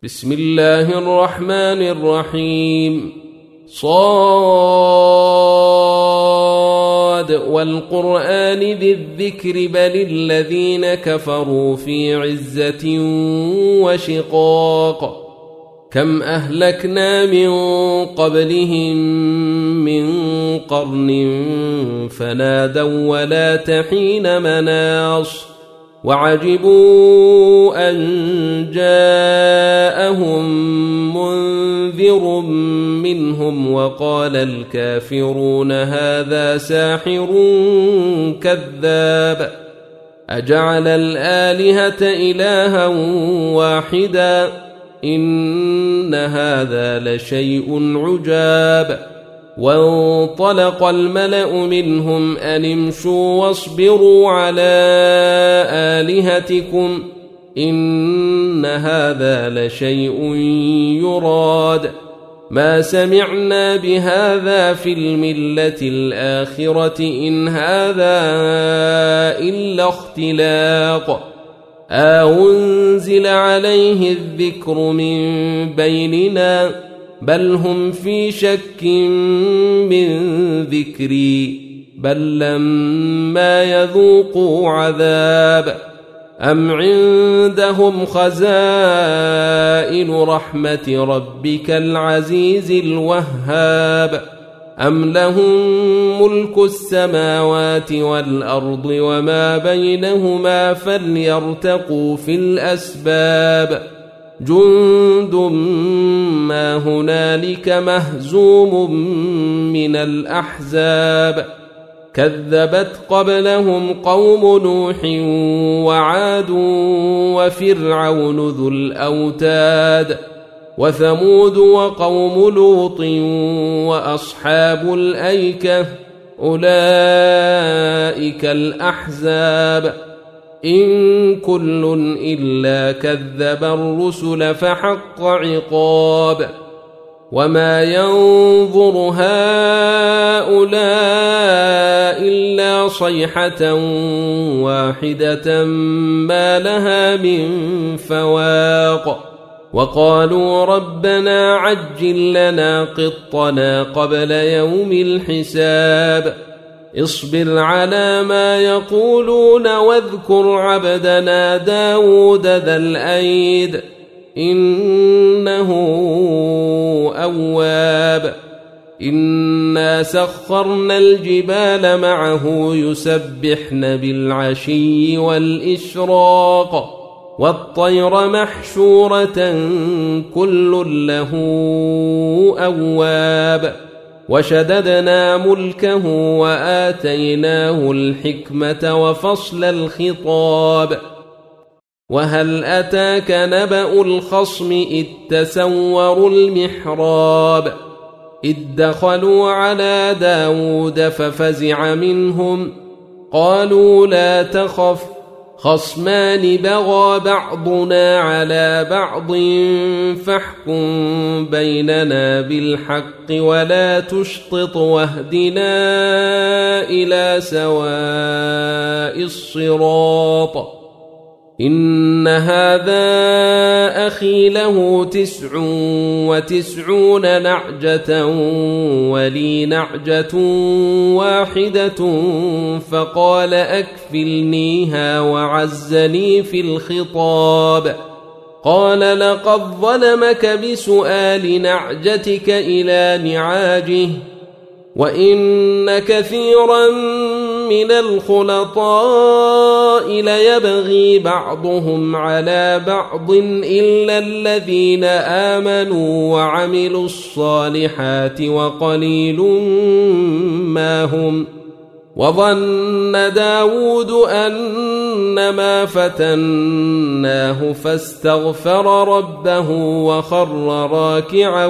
بسم الله الرحمن الرحيم والقرآن ذي الذكر بل الذين كفروا في عزة وشقاق كم أهلكنا من قبلهم من قرن فنادوا ولا تحين مناص وعجبوا أن جاءهم منذر منهم وقال الكافرون هذا ساحر كذاب أجعل الآلهة إلها واحدا إن هذا لشيء عجاب وانطلق الملأ منهم أن امشوا واصبروا على آلهتكم إن هذا لشيء يراد ما سمعنا بهذا في الملة الآخرة إن هذا إلا اختلاق أنزل عليه الذكر من بيننا بل هم في شك من ذكري بل لما يذوقوا عذاب أم عندهم خزائن رحمة ربك العزيز الوهاب أم لهم ملك السماوات والأرض وما بينهما فليرتقوا في الأسباب جند ما هنالك مهزوم من الأحزاب كذبت قبلهم قوم نوح وعاد وفرعون ذو الأوتاد وثمود وقوم لوط وأصحاب الأيكة أولئك الأحزاب إن كل إلا كذب الرسل فحق عقاب وما ينظر هؤلاء إلا صيحة واحدة ما لها من فواق وقالوا ربنا عجل لنا قطنا قبل يوم الحساب اصبر على ما يقولون واذكر عبدنا داود ذا الأيد إنه أواب إنا سخرنا الجبال معه يسبحن بالعشي والإشراق والطير محشورة كل له أواب وشددنا ملكه وآتيناه الحكمة وفصل الخطاب وهل أتاك نبأ الخصم إذ تسوروا المحراب إذ دخلوا على داود ففزع منهم قالوا لا تخف خصمان بغى بعضنا على بعض فاحكم بيننا بالحق ولا تشطط واهدنا إلى سواء الصراط إن هذا أخي له 99 نعجة ولي نعجة واحدة فقال أكفلنيها وعزني في الخطاب قال لقد ظلمك بسؤال نعجتك إلى نعاجه وإن كثيرا من الخلطاء ليبغي بعضهم على بعض إلا الذين آمنوا وعملوا الصالحات وقليل ما هم وظن داود أنما فتناه فاستغفر ربه وخر راكعا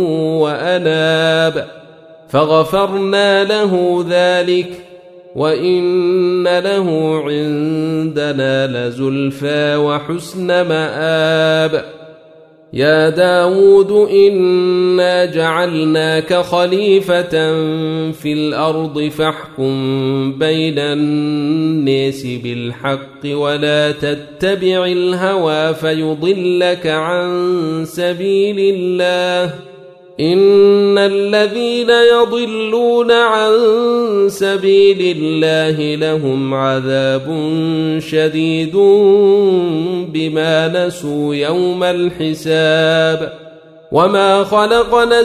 وأناب فغفرنا له ذلك وإن له عندنا لزلفى وحسن مآب يا داود إنا جعلناك خليفة في الأرض فاحكم بين الناس بالحق ولا تتبع الهوى فيضلك عن سبيل الله إن الذين يضلون عن سبيل الله لهم عذاب شديد بما نسوا يوم الحساب وما خلقنا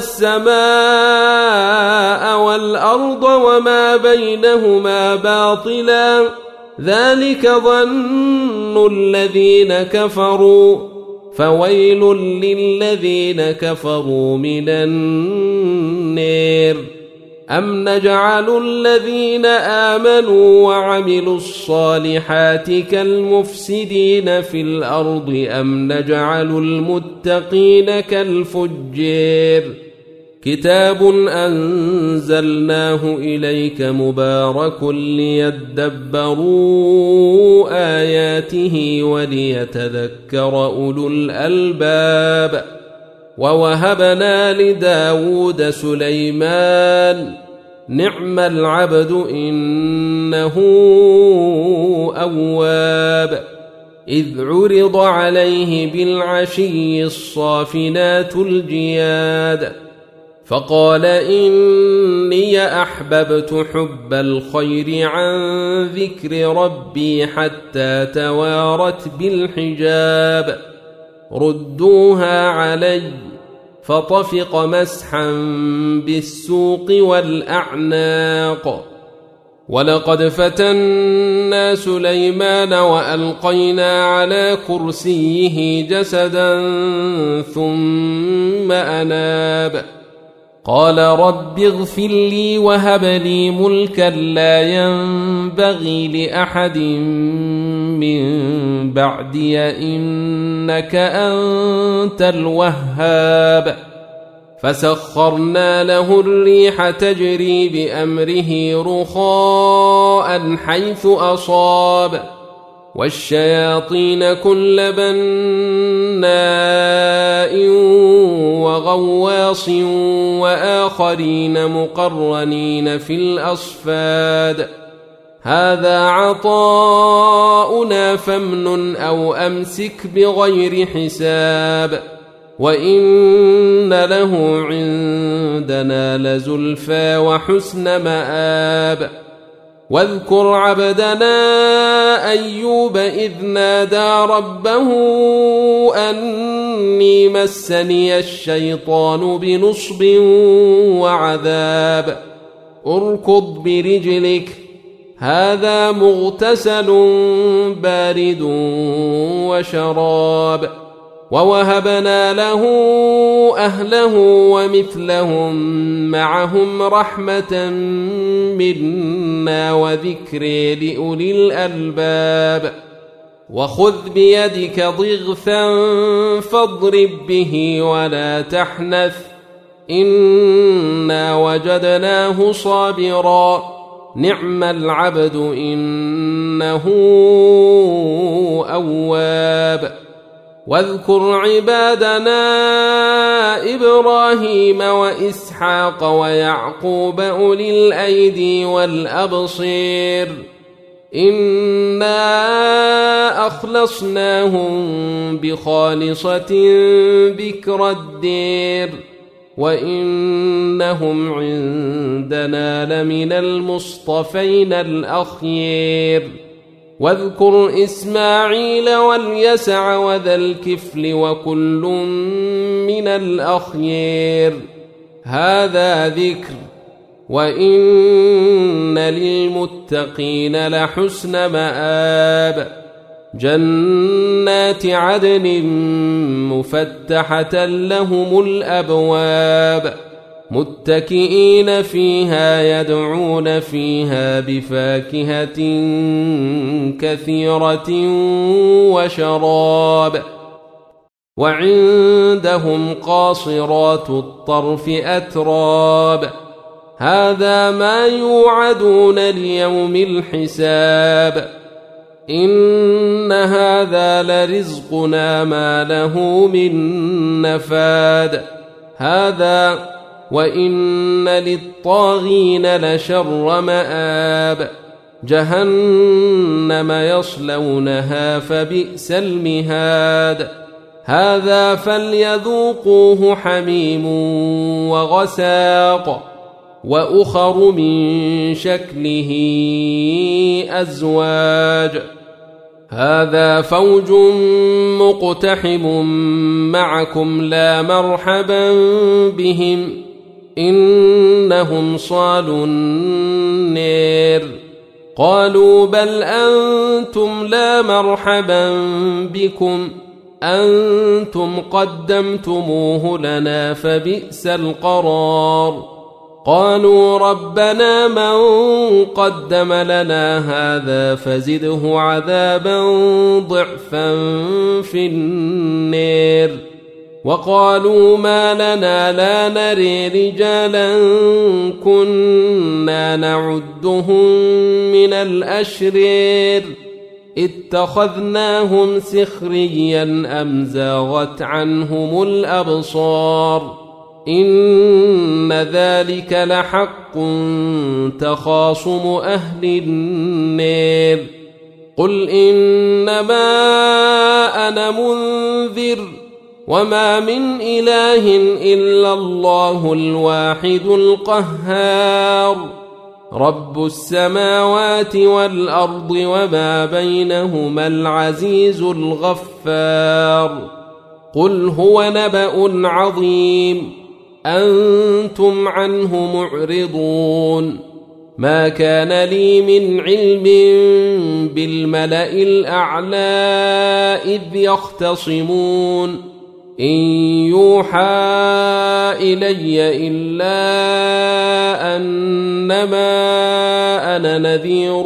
السماء والأرض وما بينهما باطلا ذلك ظن الذين كفروا فويل للذين كفروا من النار أم نجعل الذين آمنوا وعملوا الصالحات كالمفسدين في الأرض أم نجعل المتقين كالفجار كتاب أنزلناه إليك مبارك ليدبروا آياته وليتذكر أولو الألباب ووهبنا لداود سليمان نعم العبد إنه أواب إذ عرض عليه بالعشي الصافنات الجياد فقال إني أحببت حب الخير عن ذكر ربي حتى توارت بالحجاب ردوها علي فطفق مسحا بالسوق والأعناق ولقد فتنا سليمان وألقينا على كرسيه جسدا ثم أناب قال رب اغفر لي وهب لي ملكا لا ينبغي لأحد من بعدي إنك أنت الوهاب فسخرنا له الريح تجري بأمره رخاء حيث أصاب والشياطين كل بناء وغواص وآخرين مقرنين في الأصفاد هذا عطاؤنا فامنن أو أمسك بغير حساب وإن له عندنا لزلفى وحسن مآب واذكر عبدنا أيوب إذ نادى ربه أني مسني الشيطان بنصب وعذاب اركض برجلك هذا مغتسل بارد وشراب ووهبنا له أهله ومثلهم معهم رحمة منا وذكر لأولي الألباب وخذ بيدك ضغثا فاضرب به ولا تحنث إنا وجدناه صابرا نعم العبد إنه أواب واذكر عبادنا إبراهيم وإسحاق ويعقوب أولي الأيدي والأبصير إنا أخلصناهم بخالصة ذكر الدير وإنهم عندنا لمن المصطفين الأخيار واذكر إسماعيل واليسع وذا الكفل وكل من الأخيار هذا ذكر وإن للمتقين لحسن مآب جنات عدن مفتحة لهم الأبواب متكئين فيها يدعون فيها بفاكهة كثيرة وشراب وعندهم قاصرات الطرف أتراب هذا ما يوعدون ليوم الحساب إن هذا لرزقنا ما له من نفاد هذا وإن للطاغين لشر مآب جهنم يصلونها فبئس المهاد هذا فليذوقوه حميم وغساق وأخر من شكله أزواج هذا فوج مقتحم معكم لا مرحبا بهم إنهم صالوا النير قالوا بل أنتم لا مرحبا بكم أنتم قدمتموه لنا فبئس القرار قالوا ربنا من قدم لنا هذا فزده عذابا ضعفا في النير وقالوا ما لنا لا نري رجالا كنا نعدهم من الأشرير اتخذناهم سخريا أم زاغت عنهم الأبصار إن ذلك لحق تخاصم أهل النير قل إنما أنا منذر وما من إله إلا الله الواحد القهار رب السماوات والأرض وما بينهما العزيز الغفار قل هو نبأ عظيم أنتم عنه معرضون ما كان لي من علم بالملأ الأعلى إذ يختصمون إن يوحى إلي إلا أنما أنا نذير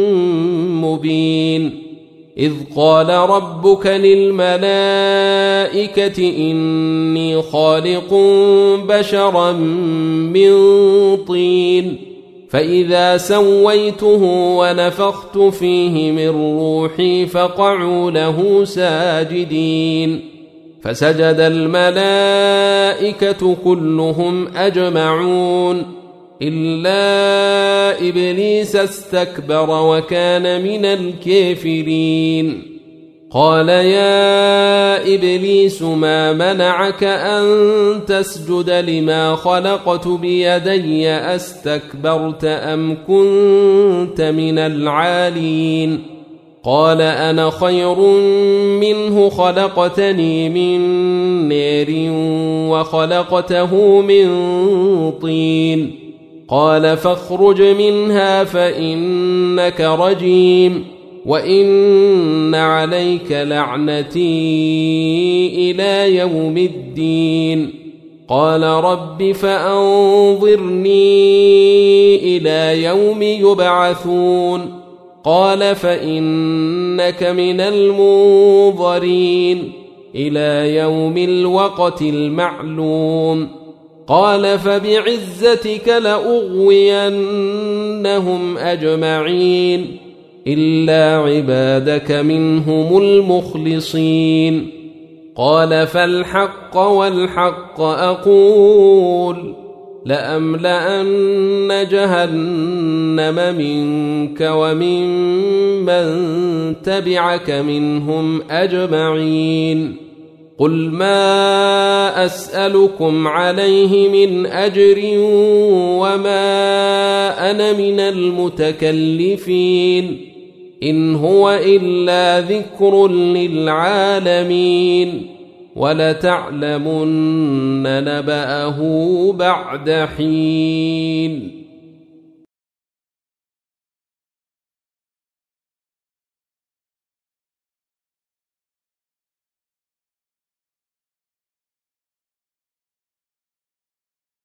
مبين إذ قال ربك للملائكة إني خالق بشرا من طين فإذا سويته ونفخت فيه من روحي فقعوا له ساجدين فسجد الملائكة كلهم أجمعون إلا إبليس استكبر وكان من الكافرين قال يا إبليس ما منعك أن تسجد لما خلقت بيدي أستكبرت أم كنت من العالين قال أنا خير منه خلقتني من نار وخلقته من طين قال فاخرج منها فإنك رجيم وإن عليك لعنتي إلى يوم الدين قال رب فأنظرني إلى يوم يبعثون قال فإنك من المنظرين إلى يوم الوقت المعلوم قال فبعزتك لأغوينهم أجمعين إلا عبادك منهم المخلصين قال فالحق والحق أقول لأملأن جهنم منك ومن من تبعك منهم أجمعين قل ما أسألكم عليه من أجر وما أنا من المتكلفين إن هو إلا ذكر للعالمين ولتعلمن نبأه بعد حين